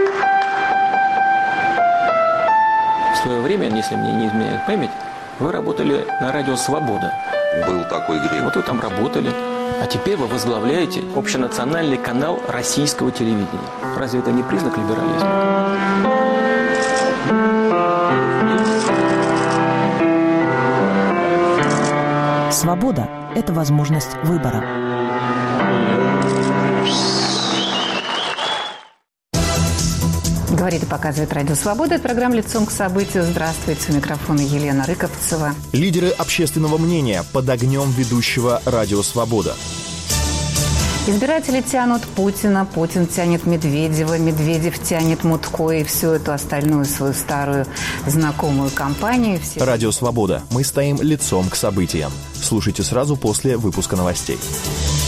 В свое время, если мне не изменяет память, вы работали на радио «Свобода». Был такой грех. Вот вы там работали. А теперь вы возглавляете общенациональный канал российского телевидения. Разве это не признак либерализма? Свобода – это возможность выбора. Говорит и показывает Радио Свобода. Это программа «Лицом к событию». Здравствуйте. У микрофона Елена Рыковцева. Лидеры общественного мнения под огнем ведущего Радио Свобода. Избиратели тянут Путина, Путин тянет Медведева, Медведев тянет Мутко и всю эту остальную свою старую знакомую компанию. Все... Радио Свобода. Мы стоим лицом к событиям. Слушайте сразу после выпуска новостей.